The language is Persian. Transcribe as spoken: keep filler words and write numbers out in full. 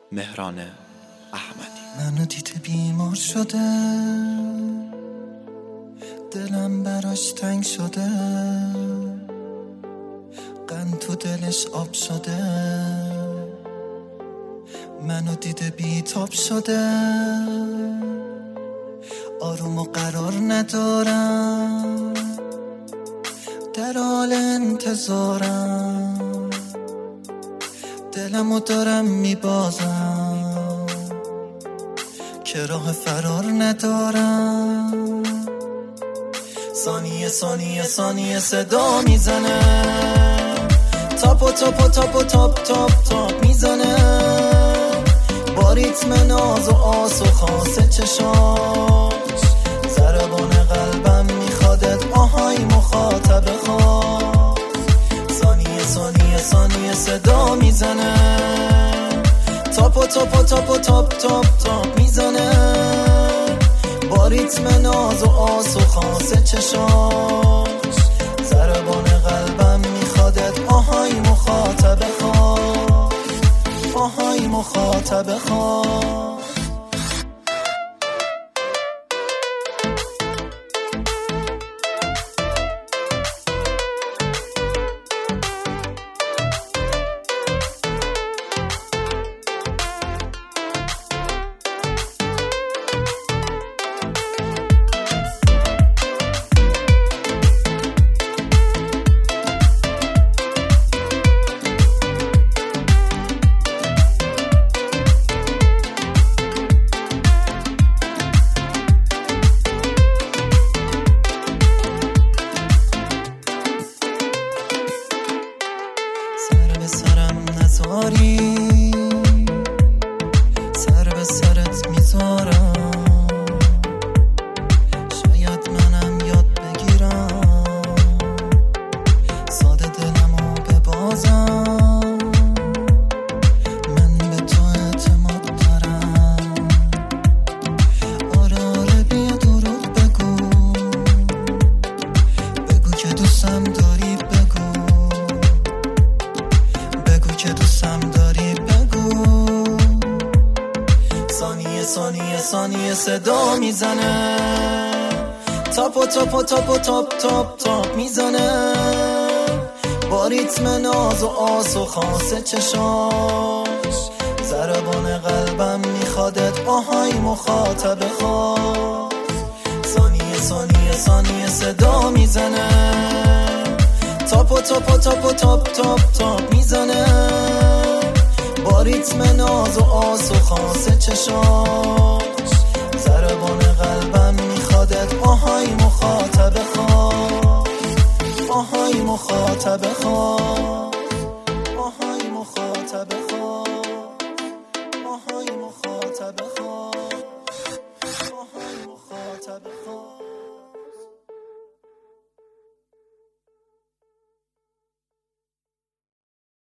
مهران احمدی. منو دیده بیمار شده، دلم براش تنگ شده، قند تو دلش آب شده. منو دیده بیتاب شده، آروم و قرار ندارم، در حال انتظارم، دلمو دارم میبازم که راه فرار ندارم. ثانیه ثانیه ثانیه صدا میزنه، تاپ و تاپ و تاپ و تاپ تاپ تاپ میزنه، با ریتم ناز و آس و خاص چشاش. ضربان قلبم میخوادت آهای مخاطب خواست. ثانیه ثانیه ثانیه صدا میزنه، تاپ و تاپ و تاپ و تاپ تاپ تاپ میزنه، با ریتم ناز و آس و خاص چشاش. ضربان قلبم میخوادت آهای مخاطب خواست، آهای مخاطب خواست. سر به سرم نزاری، سر به سرت میذارم، شاید منم یاد بگیرم ساده دلمو ببازم. من به تو اعتماد دارم، آره آره بیا دروغ بگو، بگو که دوستم داری، بگو بگو که دوستم داری، بگو. ثانیه ثانیه ثانیه صدا میزنه، تاپ و تاپ و تاپ و تاپ تاپ تاپ میزنه، با ریتم ناز و آس و خاص چشاش. ضربان قلبم میخوادت آهای مخاطب خواست. ثانیه ثانیه ثانیه صدا میزنه، تاپ و تاپ و تاپ و تاپ تاپ تاپ میزنه، با ریتم ناز و آس و خاص چشاش. ضربان قلبم میخوادت آهای مخاطب خواست، آهای مخاطب خواست، آهای مخاطب خواست، آهای مخاطب خواست، آهای مخاطب